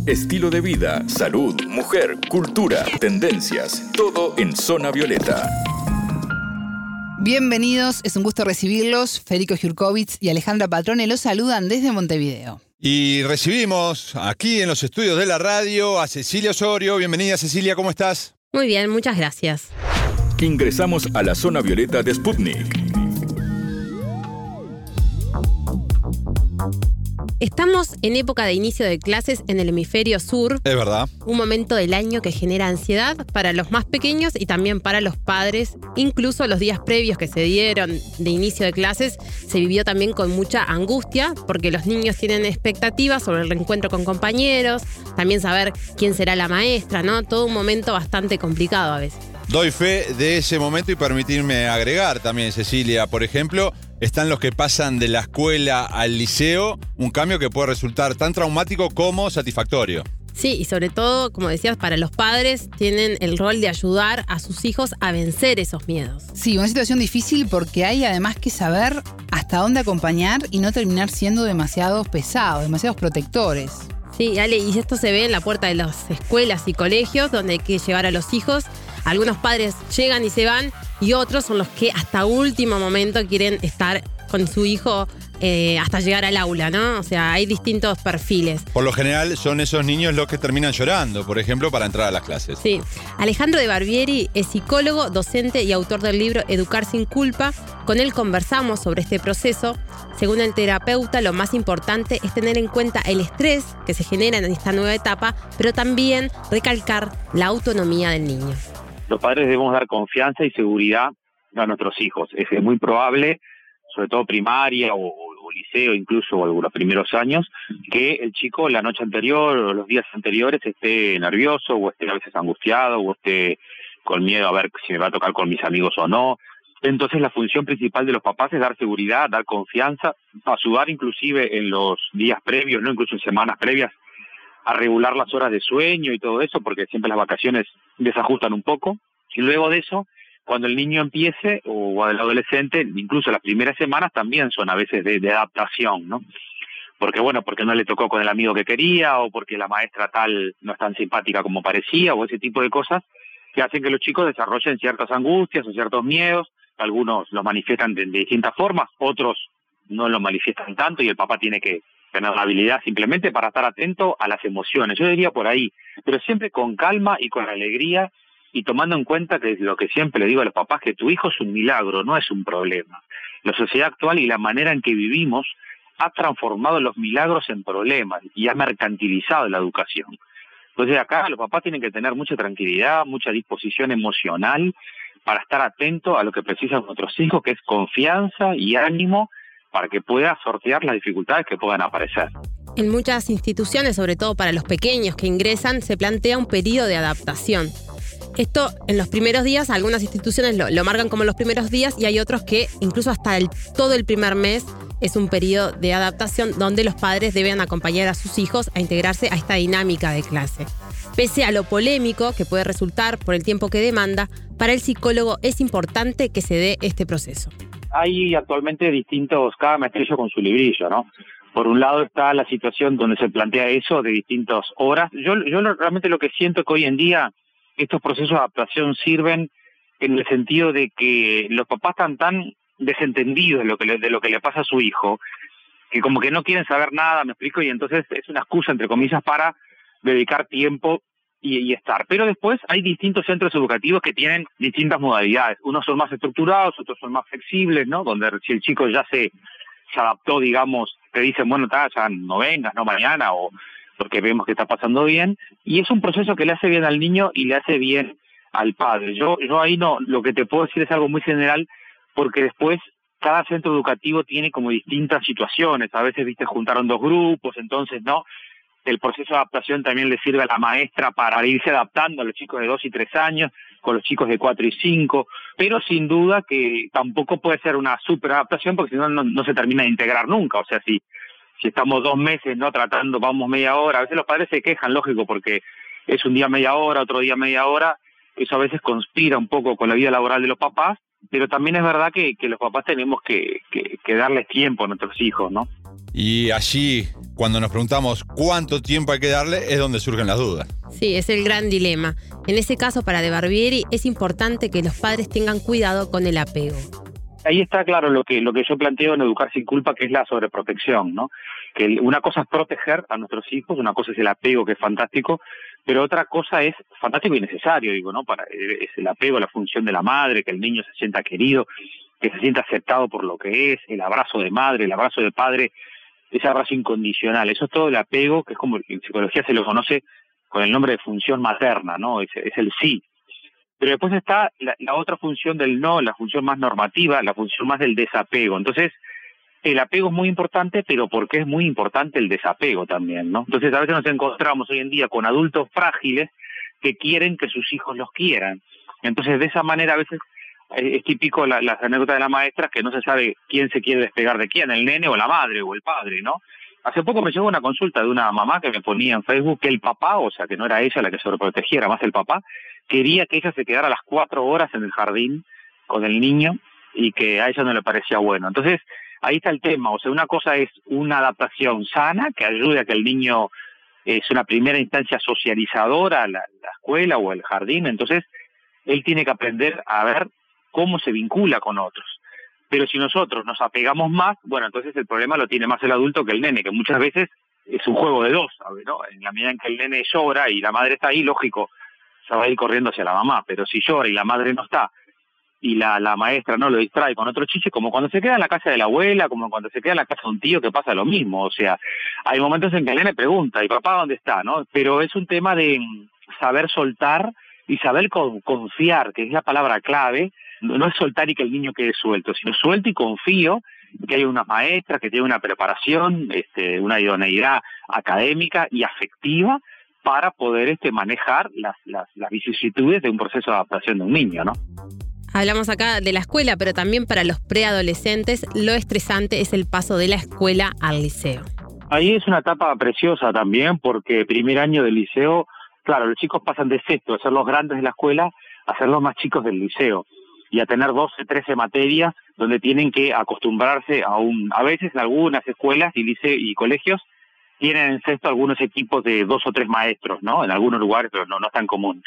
estilo de vida, salud, mujer, cultura, tendencias, todo en Zona Violeta. Bienvenidos, es un gusto recibirlos. Federico Jurkovich y Alejandra Patrone los saludan desde Montevideo. Y recibimos aquí en los estudios de la radio a Cecilia Osorio. Bienvenida, Cecilia, ¿cómo estás? Muy bien, muchas gracias. Ingresamos a la Zona Violeta de Sputnik. Estamos en época de inicio de clases en el hemisferio sur. Es verdad. Un momento del año que genera ansiedad para los más pequeños y también para los padres. Incluso los días previos que se dieron de inicio de clases se vivió también con mucha angustia porque los niños tienen expectativas sobre el reencuentro con compañeros, también saber quién será la maestra, ¿no? Todo un momento bastante complicado a veces. Doy fe de ese momento y permitirme agregar también, Cecilia, por ejemplo, están los que pasan de la escuela al liceo, un cambio que puede resultar tan traumático como satisfactorio. Sí, y sobre todo, como decías, para los padres tienen el rol de ayudar a sus hijos a vencer esos miedos. Sí, una situación difícil porque hay además que saber hasta dónde acompañar y no terminar siendo demasiados pesados, demasiados protectores. Sí, Ale, y esto se ve en la puerta de las escuelas y colegios donde hay que llevar a los hijos. Algunos padres llegan y se van y otros son los que hasta último momento quieren estar con su hijo hasta llegar al aula, ¿no? O sea, hay distintos perfiles. Por lo general son esos niños los que terminan llorando, por ejemplo, para entrar a las clases. Sí. Alejandro de Barbieri es psicólogo, docente y autor del libro Educar sin culpa. Con él conversamos sobre este proceso. Según el terapeuta, lo más importante es tener en cuenta el estrés que se genera en esta nueva etapa, pero también recalcar la autonomía del niño. Los padres debemos dar confianza y seguridad a nuestros hijos. Es muy probable, sobre todo primaria o liceo, incluso o los primeros años, que el chico la noche anterior o los días anteriores esté nervioso o esté a veces angustiado o esté con miedo a ver si me va a tocar con mis amigos o no. Entonces la función principal de los papás es dar seguridad, dar confianza, ayudar inclusive en los días previos, no incluso en semanas previas, a regular las horas de sueño y todo eso, porque siempre las vacaciones desajustan un poco. Y luego de eso, cuando el niño empiece, o el adolescente, incluso las primeras semanas también son a veces de adaptación, ¿no? Porque no le tocó con el amigo que quería, o porque la maestra tal no es tan simpática como parecía, o ese tipo de cosas que hacen que los chicos desarrollen ciertas angustias o ciertos miedos. Algunos los manifiestan de distintas formas, otros no lo manifiestan tanto y el papá tiene que tener la habilidad simplemente para estar atento a las emociones. Yo diría por ahí, pero siempre con calma y con alegría y tomando en cuenta que lo que siempre le digo a los papás, que tu hijo es un milagro, no es un problema. La sociedad actual y la manera en que vivimos ha transformado los milagros en problemas y ha mercantilizado la educación. Entonces acá los papás tienen que tener mucha tranquilidad, mucha disposición emocional para estar atentos a lo que precisan nuestros hijos, que es confianza y ánimo para que pueda sortear las dificultades que puedan aparecer. En muchas instituciones, sobre todo para los pequeños que ingresan, se plantea un periodo de adaptación. Esto en los primeros días, algunas instituciones lo marcan como los primeros días y hay otros que incluso hasta todo el primer mes es un periodo de adaptación donde los padres deben acompañar a sus hijos a integrarse a esta dinámica de clase. Pese a lo polémico que puede resultar por el tiempo que demanda, para el psicólogo es importante que se dé este proceso. Hay actualmente cada maestrillo con su librillo, ¿no? Por un lado está la situación donde se plantea eso de distintas horas. Yo realmente lo que siento es que hoy en día estos procesos de adaptación sirven en el sentido de que los papás están tan desentendidos de lo que le pasa a su hijo, que como que no quieren saber nada, me explico, y entonces es una excusa, entre comillas, para dedicar tiempo y estar. Pero después hay distintos centros educativos que tienen distintas modalidades. Unos son más estructurados, otros son más flexibles, ¿no? Donde si el chico ya se adaptó, digamos, te dicen, bueno, ya no vengas, no mañana, o porque vemos que está pasando bien. Y es un proceso que le hace bien al niño y le hace bien al padre. Yo ahí no, lo que te puedo decir es algo muy general, porque después cada centro educativo tiene como distintas situaciones. A veces, juntaron dos grupos, entonces, ¿no? El proceso de adaptación también le sirve a la maestra para irse adaptando a los chicos de 2 y 3 años, con los chicos de 4 y 5, pero sin duda que tampoco puede ser una super adaptación porque si no, no se termina de integrar nunca. O sea, si estamos 2 meses no tratando, vamos media hora, a veces los padres se quejan, lógico, porque es un día media hora, otro día media hora, eso a veces conspira un poco con la vida laboral de los papás, pero también es verdad que los papás tenemos que darles tiempo a nuestros hijos, ¿no? Y allí, cuando nos preguntamos cuánto tiempo hay que darle, es donde surgen las dudas. Sí, es el gran dilema. En ese caso, para De Barbieri, es importante que los padres tengan cuidado con el apego. Ahí está claro lo que yo planteo en Educar sin Culpa, que es la sobreprotección, ¿no? Que una cosa es proteger a nuestros hijos, una cosa es el apego, que es fantástico, pero otra cosa es fantástico y necesario, digo, ¿no? Es el apego, la función de la madre, que el niño se sienta querido, que se sienta aceptado por lo que es, el abrazo de madre, el abrazo de padre, ese abrazo incondicional. Eso es todo el apego, que es como en psicología se lo conoce con el nombre de función materna, ¿no? Es el sí. Pero después está la otra función del no, la función más normativa, la función más del desapego. Entonces, el apego es muy importante, pero porque es muy importante el desapego también, ¿no? Entonces, a veces nos encontramos hoy en día con adultos frágiles que quieren que sus hijos los quieran. Entonces, de esa manera, a veces es típico las anécdotas de la maestra, que no se sabe quién se quiere despegar de quién, el nene o la madre o el padre, ¿no? Hace poco me llegó una consulta de una mamá que me ponía en Facebook que el papá, o sea, que no era ella la que sobreprotegiera, más el papá, quería que ella se quedara las 4 horas en el jardín con el niño y que a ella no le parecía bueno. Entonces, ahí está el tema. O sea, una cosa es una adaptación sana que ayude a que el niño es una primera instancia socializadora, la escuela o el jardín. Entonces, él tiene que aprender a ver cómo se vincula con otros. Pero si nosotros nos apegamos más, bueno, entonces el problema lo tiene más el adulto que el nene, que muchas veces es un juego de dos, ¿sabes? ¿No? En la medida en que el nene llora y la madre está ahí, lógico, se va a ir corriendo hacia la mamá, pero si llora y la madre no está, y la maestra no lo distrae con otro chiche, como cuando se queda en la casa de la abuela, como cuando se queda en la casa de un tío, que pasa lo mismo. O sea, hay momentos en que el nene pregunta, ¿y papá dónde está? ¿No? Pero es un tema de saber soltar y saber confiar, que es la palabra clave. No es soltar y que el niño quede suelto, sino suelto y confío que hay unas maestras que tienen una preparación, una idoneidad académica y afectiva para poder manejar las vicisitudes de un proceso de adaptación de un niño, ¿no? Hablamos acá de la escuela, pero también para los preadolescentes lo estresante es el paso de la escuela al liceo. Ahí es una etapa preciosa también, porque primer año del liceo, claro, los chicos pasan de sexto, de ser los grandes de la escuela, a ser los más chicos del liceo, y a tener 12, 13 materias donde tienen que acostumbrarse a veces en algunas escuelas y colegios tienen en sexto algunos equipos de 2 o 3 maestros, ¿no? En algunos lugares, pero no es tan común.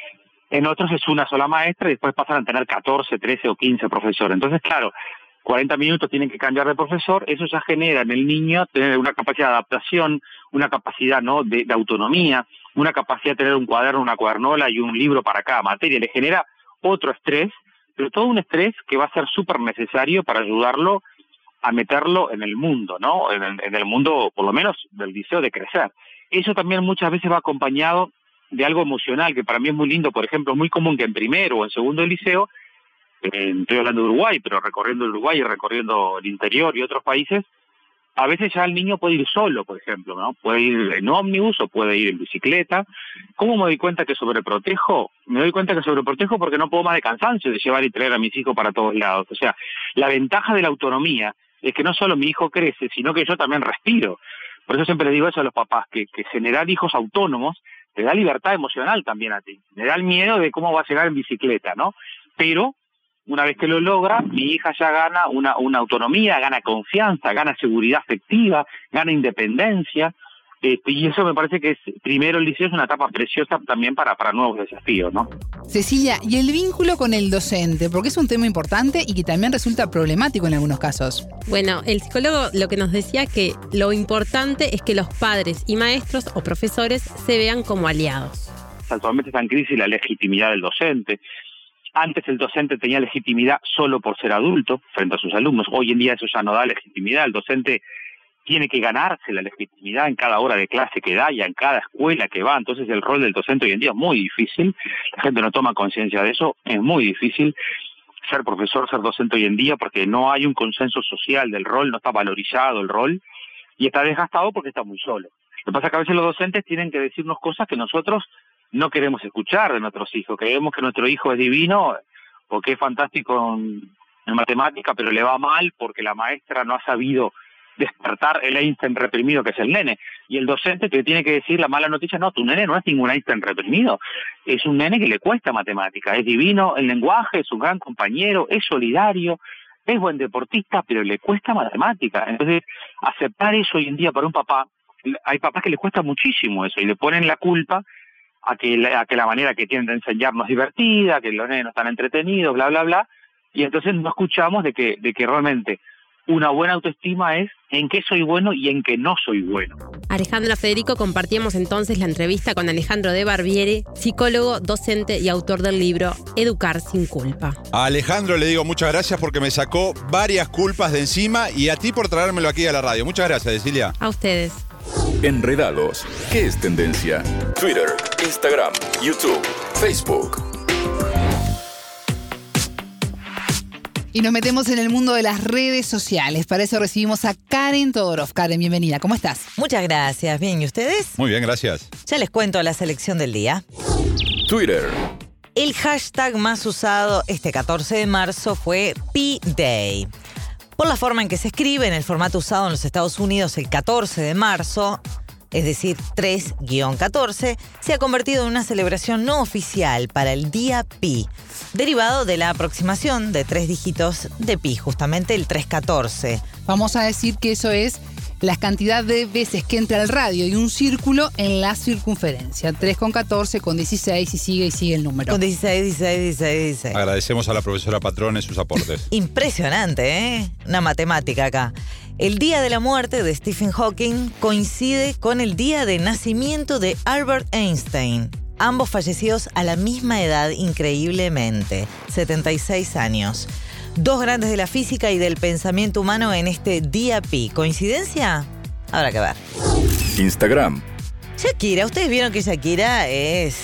En otros es una sola maestra y después pasan a tener 14, 13 o 15 profesores. Entonces, claro, 40 minutos tienen que cambiar de profesor, eso ya genera en el niño tener una capacidad de adaptación, una capacidad, ¿no?, de autonomía, una capacidad de tener un cuaderno, una cuadernola y un libro para cada materia. Le genera otro estrés, pero todo un estrés que va a ser súper necesario para ayudarlo a meterlo en el mundo, ¿no? En el mundo, por lo menos, del liceo, de crecer. Eso también muchas veces va acompañado de algo emocional, que para mí es muy lindo. Por ejemplo, es muy común que en primero o en segundo de liceo, estoy hablando de Uruguay, pero recorriendo Uruguay y recorriendo el interior y otros países, a veces ya el niño puede ir solo, por ejemplo, ¿no? Puede ir en ómnibus o puede ir en bicicleta. ¿Cómo me doy cuenta que sobreprotejo? Me doy cuenta que sobreprotejo porque no puedo más de cansancio de llevar y traer a mis hijos para todos lados. O sea, la ventaja de la autonomía es que no solo mi hijo crece, sino que yo también respiro. Por eso siempre le digo eso a los papás, que generar hijos autónomos te da libertad emocional también a ti. Me da el miedo de cómo va a llegar en bicicleta, ¿no? Pero una vez que lo logra, mi hija ya gana una autonomía, gana confianza, gana seguridad afectiva, gana independencia, y eso me parece que es, primero el liceo es una etapa preciosa también para nuevos desafíos, ¿no? Cecilia, ¿y el vínculo con el docente? Porque es un tema importante y que también resulta problemático en algunos casos. Bueno, el psicólogo lo que nos decía que lo importante es que los padres y maestros o profesores se vean como aliados. Actualmente está en crisis la legitimidad del docente. Antes el docente tenía legitimidad solo por ser adulto frente a sus alumnos. Hoy en día eso ya no da legitimidad. El docente tiene que ganarse la legitimidad en cada hora de clase que da y en cada escuela que va. Entonces el rol del docente hoy en día es muy difícil. La gente no toma conciencia de eso. Es muy difícil ser profesor, ser docente hoy en día, porque no hay un consenso social del rol, no está valorizado el rol y está desgastado porque está muy solo. Lo que pasa es que a veces los docentes tienen que decirnos cosas que nosotros no queremos escuchar de nuestros hijos. Creemos que nuestro hijo es divino porque es fantástico en matemática, pero le va mal porque la maestra no ha sabido despertar el Einstein reprimido que es el nene. Y el docente te tiene que decir la mala noticia: no, tu nene no es ningún Einstein reprimido, es un nene que le cuesta matemática, es divino en lenguaje, es un gran compañero, es solidario, es buen deportista, pero le cuesta matemática. Entonces, aceptar eso hoy en día para un papá, hay papás que les cuesta muchísimo eso y le ponen la culpa a que la manera que tienen de enseñar no es divertida, que los nenes no están entretenidos, bla, bla, bla, y entonces no escuchamos de que realmente una buena autoestima es en qué soy bueno y en qué no soy bueno. Alejandra, Federico, compartíamos entonces la entrevista con Alejandro de Barbiere, psicólogo, docente y autor del libro Educar sin culpa. A Alejandro le digo muchas gracias porque me sacó varias culpas de encima y a ti por traérmelo aquí a la radio. Muchas gracias, Cecilia. A ustedes. Enredados. ¿Qué es tendencia? Twitter, Instagram, YouTube, Facebook. Y nos metemos en el mundo de las redes sociales. Para eso recibimos a Karen Todorov. Karen, bienvenida. ¿Cómo estás? Muchas gracias. Bien, ¿y ustedes? Muy bien, gracias. Ya les cuento la selección del día. Twitter. El hashtag más usado este 14 de marzo fue P-Day. Por la forma en que se escribe, en el formato usado en los Estados Unidos el 14 de marzo, es decir, 3-14, se ha convertido en una celebración no oficial para el día Pi, derivado de la aproximación de 3 dígitos de Pi, justamente el 314. Vamos a decir que eso es la cantidad de veces que entra el radio y un círculo en la circunferencia. 3 con 14, con 16 y sigue el número. Con 16. Agradecemos a la profesora Patrones sus aportes. Impresionante, ¿eh? Una matemática acá. El día de la muerte de Stephen Hawking coincide con el día de nacimiento de Albert Einstein. Ambos fallecidos a la misma edad, increíblemente, 76 años. Dos grandes de la física y del pensamiento humano en este día Pi. ¿Coincidencia? Habrá que ver. Instagram. Shakira, ustedes vieron que Shakira es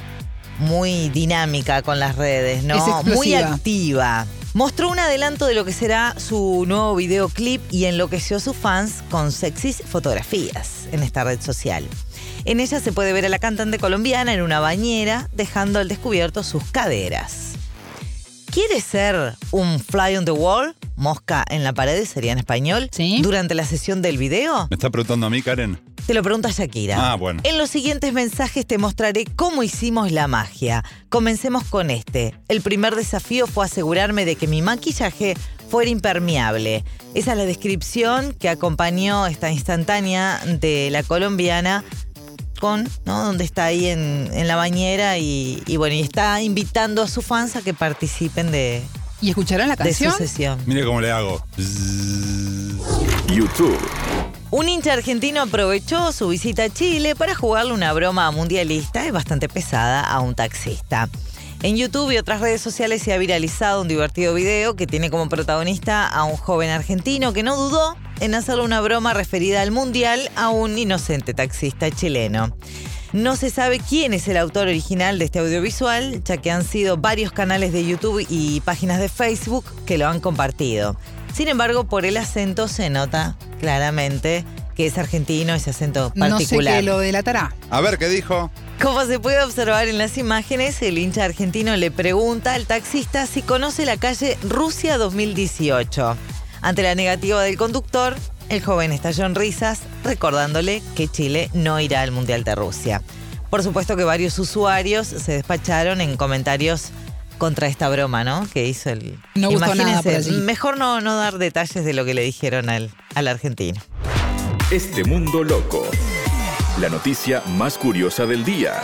muy dinámica con las redes, ¿no? Es explosiva. Muy activa. Mostró un adelanto de lo que será su nuevo videoclip y enloqueció a sus fans con sexys fotografías en esta red social. En ella se puede ver a la cantante colombiana en una bañera, dejando al descubierto sus caderas. ¿Quiere ser un fly on the wall? Mosca en la pared sería en español. ¿Sí? Durante la sesión del video. ¿Me está preguntando a mí, Karen? Te lo pregunta Shakira. Ah, bueno. En los siguientes mensajes te mostraré cómo hicimos la magia. Comencemos con este. El primer desafío fue asegurarme de que mi maquillaje fuera impermeable. Esa es la descripción que acompañó esta instantánea de la colombiana ¿no? Donde está ahí en la bañera y bueno, y está invitando a sus fans a que participen de ¿Y escucharán la canción? su sesión. Mire cómo le hago. YouTube. Un hincha argentino aprovechó su visita a Chile para jugarle una broma mundialista y bastante pesada a un taxista. En YouTube y otras redes sociales se ha viralizado un divertido video que tiene como protagonista a un joven argentino que no dudó en hacerle una broma referida al mundial a un inocente taxista chileno. No se sabe quién es el autor original de este audiovisual, ya que han sido varios canales de YouTube y páginas de Facebook que lo han compartido. Sin embargo, por el acento se nota claramente que es argentino, ese acento particular. No sé qué lo delatará. A ver, ¿qué dijo? Como se puede observar en las imágenes, el hincha argentino le pregunta al taxista si conoce la calle Rusia 2018. Ante la negativa del conductor, el joven estalló en risas, recordándole que Chile no irá al Mundial de Rusia. Por supuesto que varios usuarios se despacharon en comentarios contra esta broma, ¿no? Que hizo el... No gustó nada por allí. Mejor no dar detalles de lo que le dijeron al argentino. Este mundo loco. La noticia más curiosa del día.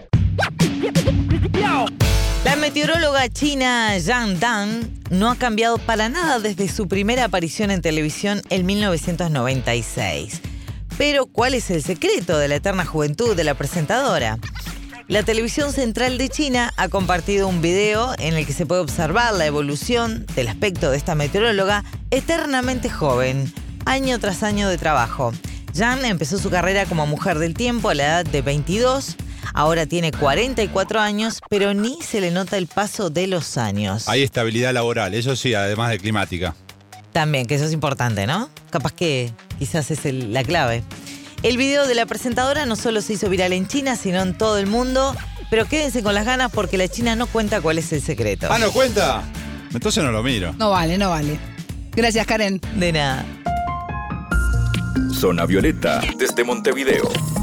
La meteoróloga china Zhang Dan no ha cambiado para nada desde su primera aparición en televisión en 1996. Pero, ¿cuál es el secreto de la eterna juventud de la presentadora? La televisión central de China ha compartido un video en el que se puede observar la evolución del aspecto de esta meteoróloga eternamente joven, año tras año de trabajo. Zhang empezó su carrera como mujer del tiempo a la edad de 22, ahora tiene 44 años, pero ni se le nota el paso de los años. Hay estabilidad laboral, eso sí, además de climática. También, que eso es importante, ¿no? Capaz que quizás es la clave. El video de la presentadora no solo se hizo viral en China, sino en todo el mundo, pero quédense con las ganas porque la China no cuenta cuál es el secreto. Ah, ¿no cuenta? Entonces no lo miro. No vale. Gracias, Karen. De nada. Zona Violeta, desde Montevideo.